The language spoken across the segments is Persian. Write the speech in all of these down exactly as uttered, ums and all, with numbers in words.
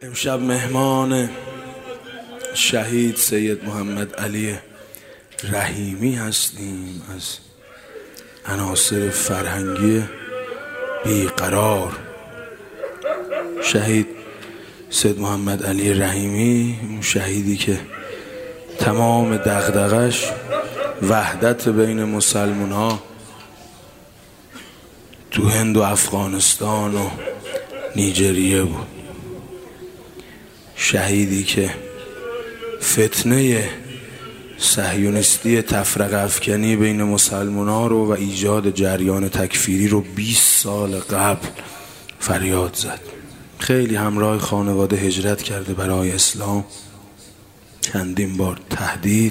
امشب مهمان شهید سید محمد علی رحیمی هستیم از عناصر فرهنگی بیقرار. شهید سید محمد علی رحیمی، اون شهیدی که تمام دغدغش وحدت بین مسلمان ها تو هند و افغانستان و نیجریه بود. شهیدی که فتنه صهیونیستی تفرقه افکنی بین مسلمان ها رو و ایجاد جریان تکفیری رو بیست سال قبل فریاد زد. خیلی همراه خانواده هجرت کرده برای اسلام، چندین بار تهدید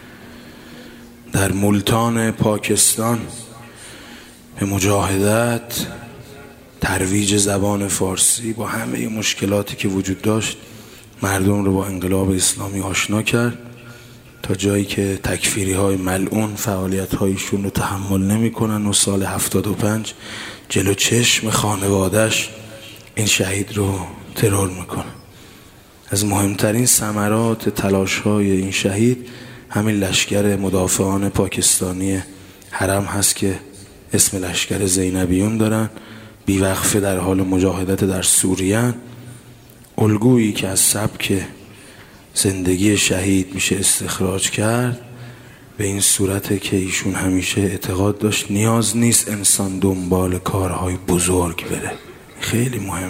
در ملتان پاکستان به مجاهدت، ترویج زبان فارسی، با همه مشکلاتی که وجود داشت مردم رو با انقلاب اسلامی آشنا کرد، تا جایی که تکفیری های ملعون فعالیت هایشون رو تحمل نمی کنن و سال هفتاد و پنج جلو چشم خانوادهش این شهید رو ترور میکنن. از مهمترین ثمرات تلاش های این شهید همین لشکر مدافعان پاکستانی حرم هست که اسم لشکر زینبیون دارن، بیوقفه در حال مجاهدت در سوریه. الگویی که از سبک زندگی شهید میشه استخراج کرد به این صورته که ایشون همیشه اعتقاد داشت نیاز نیست انسان دنبال کارهای بزرگ بره. خیلی مهمه.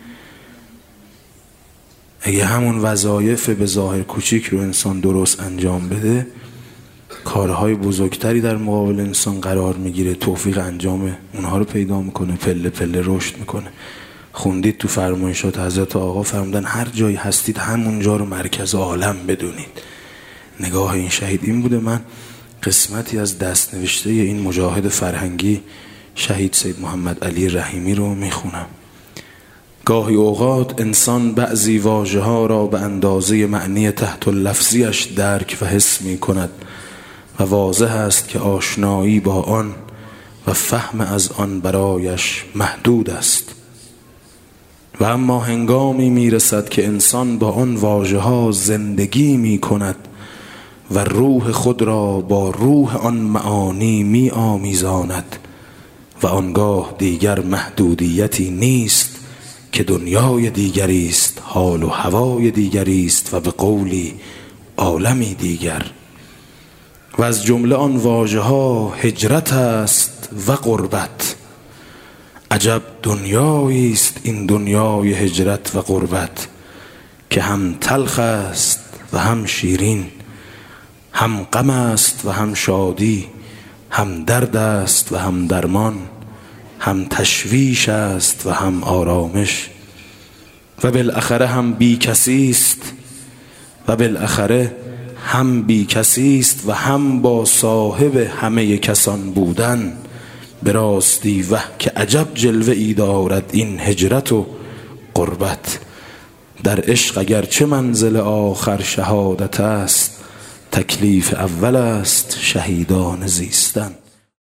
اگه همون وظایف به ظاهر کوچیک رو انسان درست انجام بده، کارهای بزرگتری در مقابل انسان قرار میگیره، توفیق انجام اونها رو پیدا میکنه، پله پله رشد میکنه. خوندید تو فرمایشات حضرت آقا فرمودن هر جایی هستید همونجا رو مرکز عالم بدونید. نگاه این شهید این بوده. من قسمتی از دست نوشته این مجاهد فرهنگی شهید سید محمد علی رحیمی رو میخونم. گاهی اوقات انسان بعضی واژه ها را به اندازه معنی تحت لفظیش درک و حس می کند و واضح است که آشنایی با آن و فهم از آن برایش محدود است. و اما هنگامی می رسد که انسان با آن واژه ها زندگی می کند و روح خود را با روح آن معانی می آمیزاند و آنگاه دیگر محدودیتی نیست که دنیای دیگری است، حال و هوای دیگری است و به قولی عالمی دیگر. و از جمله آن واژه ها هجرت است و غربت. عجب دنیایی است این دنیای هجرت و غربت که هم تلخ است و هم شیرین، هم غم است و هم شادی، هم درد است و هم درمان، هم تشویش است و هم آرامش، و بالاخره هم بی کسی است و بالاخره هم بی کسی است و هم با صاحب همه کسان بودن. به راستی وه که عجب جلوه ای دارد این هجرت و غربت. در عشق اگر چه منزل آخر شهادت است، تکلیف اول است شهیدان زیستن.